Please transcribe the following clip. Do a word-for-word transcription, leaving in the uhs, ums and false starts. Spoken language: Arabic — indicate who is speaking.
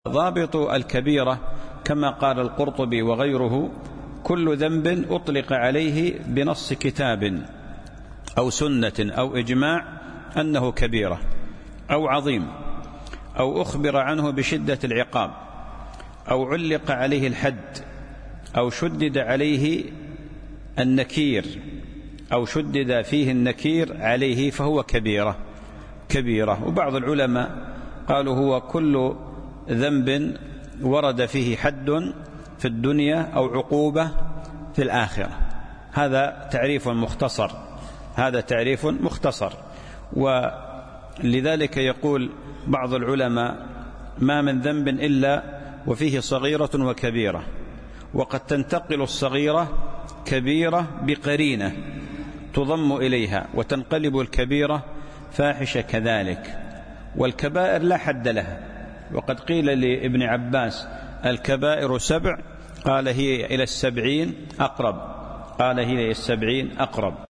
Speaker 1: ضابط الكبيرة كما قال القرطبي وغيره: كل ذنب أطلق عليه بنص كتاب أو سنة أو إجماع أنه كبيرة أو عظيم، أو أخبر عنه بشدة العقاب، أو علق عليه الحد، أو شدد عليه النكير أو شدد فيه النكير عليه، فهو كبيرة كبيرة. وبعض العلماء قالوا هو كل ذنب ورد فيه حد في الدنيا أو عقوبة في الآخرة. هذا تعريف مختصر هذا تعريف مختصر ولذلك يقول بعض العلماء: ما من ذنب إلا وفيه صغيرة وكبيرة، وقد تنتقل الصغيرة كبيرة بقرينة تضم إليها، وتنقلب الكبيرة فاحشة كذلك. والكبائر لا حد لها، وقد قيل لابن عباس: الكبائر سبع، قال هي إلى السبعين أقرب قال هي إلى السبعين أقرب